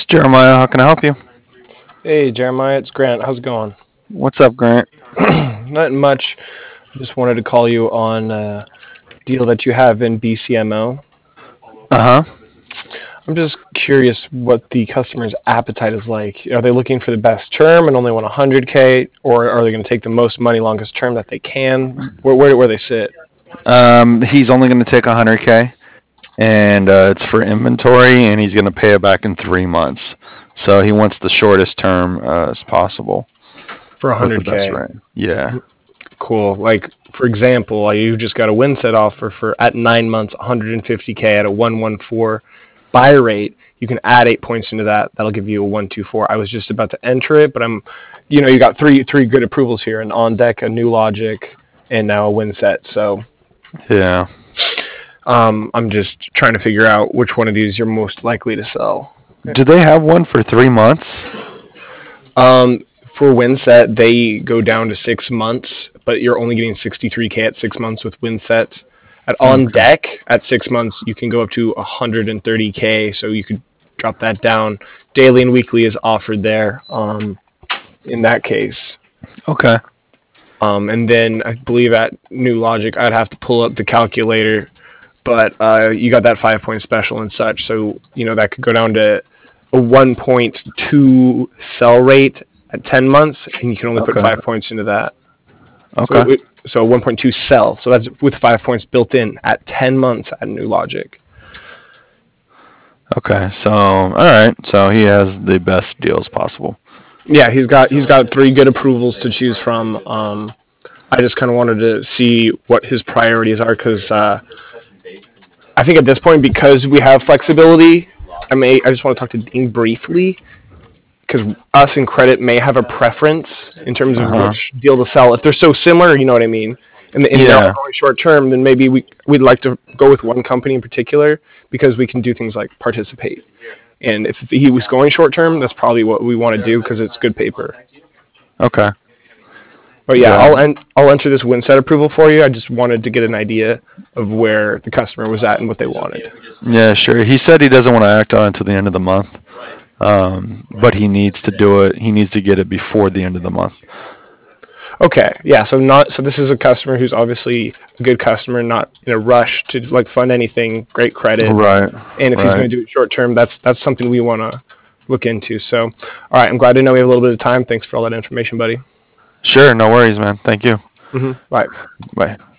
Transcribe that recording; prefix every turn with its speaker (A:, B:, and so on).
A: Jeremiah, how can I help you?
B: Hey Jeremiah, it's Grant. How's it going?
A: What's up, Grant?
B: Not much. I just wanted to call you on a deal that you have in BCMO.
A: Uh huh.
B: I'm just curious what the customer's appetite is like. Are they looking for the best term and only want 100K, or are they going to take the most money, longest term that they can? Where they sit?
A: He's only going to take 100K, and it's for inventory, and he's going to pay it back in 3 months. So he wants the shortest term as possible
B: For
A: with the best
B: 100K.
A: rate. Yeah.
B: Cool. Like for example, you just got a win set offer for at 9 months, 150K at a 114 buy rate. You can add 8 points into that. That'll give you a 124. I was just about to enter it, but you got three good approvals here: an on deck, a new logic, and now a win set. So
A: Yeah.
B: I'm just trying to figure out which one of these you're most likely to sell.
A: Do they have one for 3 months?
B: For win set, they go down to 6 months, but you're only getting 63K at 6 months with win sets. At on
A: Okay.
B: deck, at 6 months, you can go up to 130K, so you could drop that down. Daily and weekly is offered there. In that case,
A: Okay.
B: and then I believe at New Logic, I'd have to pull up the calculator, but you got that 5 point special and such, so that could go down to a 1.2 sell rate at 10 months, and you can only put
A: Okay.
B: 5 points into that. So
A: Okay.
B: 1.2 sell. So that's with 5 points built in at 10 months at New Logic.
A: Okay. So, all right. So he has the best deals possible.
B: Yeah, he's got three good approvals to choose from. I just kind of wanted to see what his priorities are because I think at this point, because we have flexibility, I just want to talk to Dean briefly because us and credit may have a preference in terms
A: Uh
B: of
A: huh.
B: which deal to sell. If they're so similar, you know what I mean, and they're all
A: Yeah.
B: going short term, then maybe we'd like to go with one company in particular because we can do things like participate. And if he was going short term, that's probably what we want to do because it's good paper.
A: Okay.
B: But yeah,
A: Yeah.
B: I'll enter this win set approval for you. I just wanted to get an idea of where the customer was at and what they wanted.
A: Yeah, sure. He said he doesn't want to act on it until the end of the month. But he needs to do it. He needs to get it before the end of the month.
B: Okay, yeah. So this is a customer who's obviously a good customer, not in a rush to like fund anything. Great credit,
A: Right.
B: and if he's
A: Right.
B: going to do it short term, that's something we want to look into. So, all right, I'm glad to know we have a little bit of time. Thanks for all that information, buddy.
A: Sure. No worries, man. Thank you.
B: Bye.
A: Bye.